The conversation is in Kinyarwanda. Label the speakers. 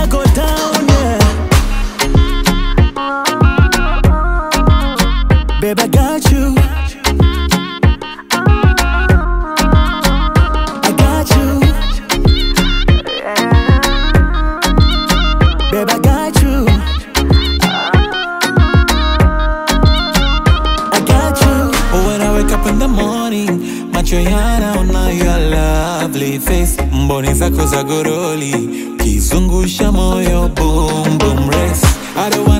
Speaker 1: go down, yeah. Babe, I got you. I got you. Babe, I got you. I got you.
Speaker 2: When I wake up in the morning, macho yanaona your lovely face. Mboni zako za goroli, kizungusha moyo boom boom race. I don't want